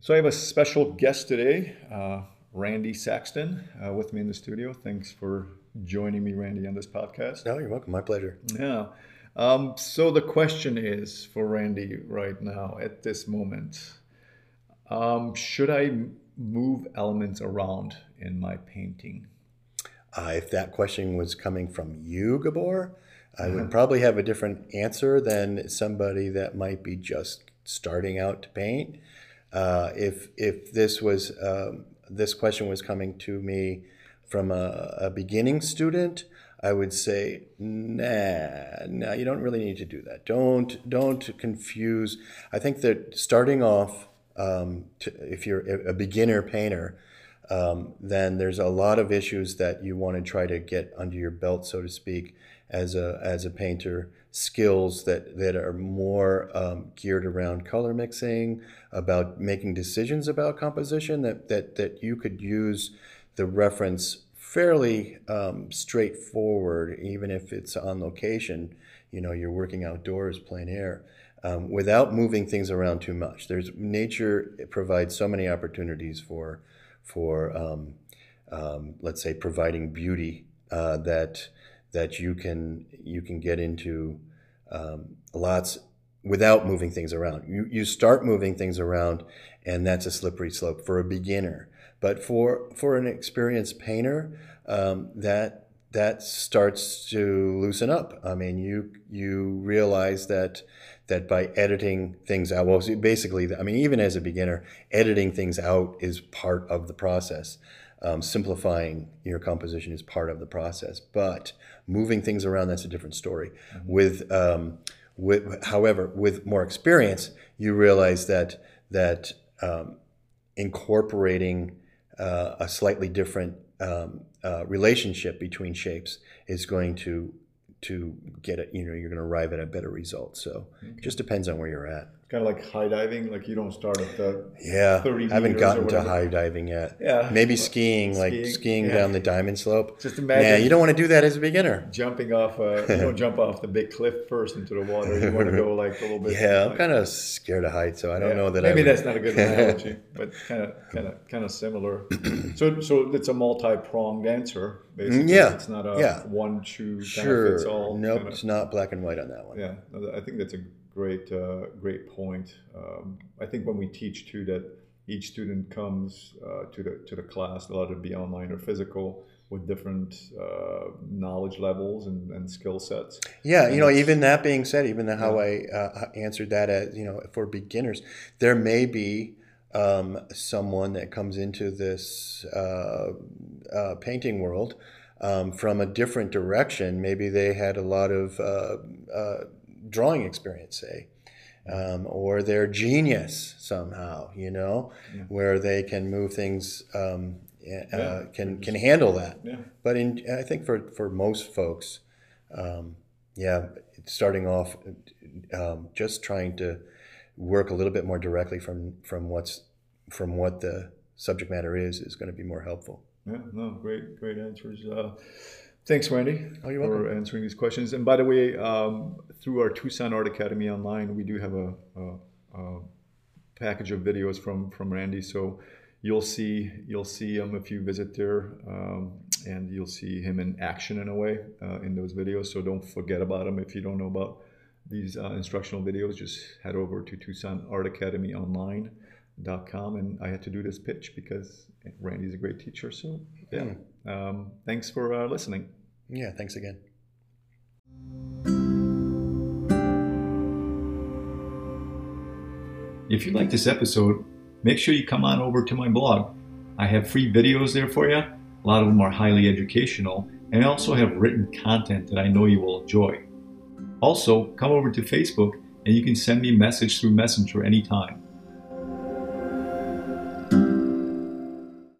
So I have a special guest today, Randy Saxton, with me in the studio. Thanks for joining me, Randy, on this podcast. No, you're welcome. My pleasure. Yeah. So the question is for Randy right now at this moment, should I move elements around in my painting? If that question was coming from you, Gabor, I would probably have a different answer than somebody that might be just starting out to paint. If this question was coming to me from a beginning student, I would say, nah, you don't really need to do that. Don't confuse. I think that starting off, if you're a beginner painter, then there's a lot of issues that you want to try to get under your belt, so to speak, as a painter. Skills that are more geared around color mixing, about making decisions about composition, that you could use the reference fairly straightforward, even if it's on location. You know, you're working outdoors, plein air, without moving things around too much. Nature provides so many opportunities for let's say, providing beauty that you can get into lots without moving things around. You start moving things around, and that's a slippery slope for a beginner. But for an experienced painter, that starts to loosen up. I mean, you realize that by editing things out, well, basically, I mean, even as a beginner, editing things out is part of the process. Simplifying your composition is part of the process, but moving things around, that's a different story. However, with more experience, you realize that incorporating a slightly different relationship between shapes is going to get it. You know, you're going to arrive at a better result. So it just depends on where you're at. Kind of like high diving, like you don't start at the 30 I haven't meters gotten or to whatever. high diving yet. Yeah. Maybe skiing, like skiing yeah. down the diamond slope. Just imagine. Yeah, you don't want to do that as a beginner. Jumping off, you don't jump off the big cliff first into the water. You want to go like a little bit. Yeah, I'm like, kind of scared of heights, so I don't know that. Maybe that's not a good analogy, but kind of similar. So it's a multi-pronged answer, basically. Yeah. It's not a one shoe kind of fits all. Nope, it's not black and white on that one. Yeah, I think that's a great point. I think when we teach too, that each student comes to the class, whether it be online or physical, with different knowledge levels and skill sets. Yeah, you know, even that being said, even how I answered that as, you know, for beginners, there may be someone that comes into this painting world from a different direction. Maybe they had a lot of drawing experience, say, or they're genius somehow, you know, where they can move things, can handle that. Yeah. But I think for most folks, starting off, just trying to work a little bit more directly from what the subject matter is going to be more helpful. Yeah, no, great answers. Thanks, Randy, you're for welcome. answering these questions. And by the way, through our Tucson Art Academy online, we do have a package of videos from Randy. So you'll see him if you visit there, and you'll see him in action in a way in those videos. So don't forget about him. If you don't know about these instructional videos, just head over to TucsonArtAcademyOnline.com. And I had to do this pitch because Randy's a great teacher. So yeah. Thanks for listening. Yeah, thanks again. If you like this episode, make sure you come on over to my blog. I have free videos there for you. A lot of them are highly educational, and I also have written content that I know you will enjoy. Also, come over to Facebook and you can send me a message through Messenger anytime.